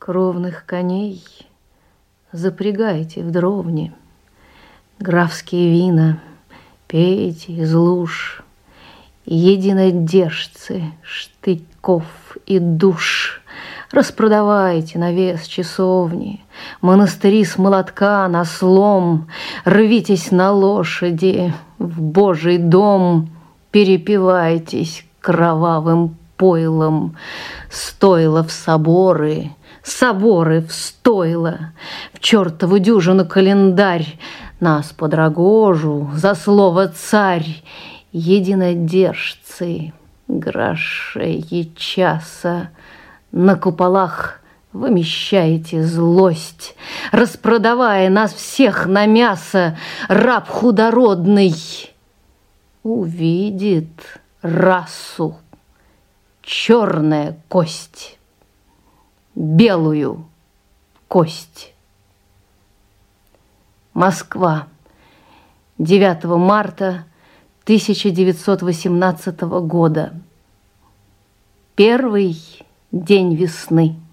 Кровных коней запрягайте в дровни, графские вина пейте из луж, единодержцы, штыков и душ. Распродавайте на вес часовни, монастыри с молотка на слом, рвитесь на лошади в Божий дом, перепивайтесь кровавым пойлом, стойла в соборы, соборы в стойла, в чертову дюжину календарь, нас под рогожу за слово царь, единодержцы, грошей и часа, на куполах вымещаете злость, распродавая нас всех на мясо, раб худородный увидит расу, черная кость, белую кость. Москва, 9 марта 1918 года. Первый день весны.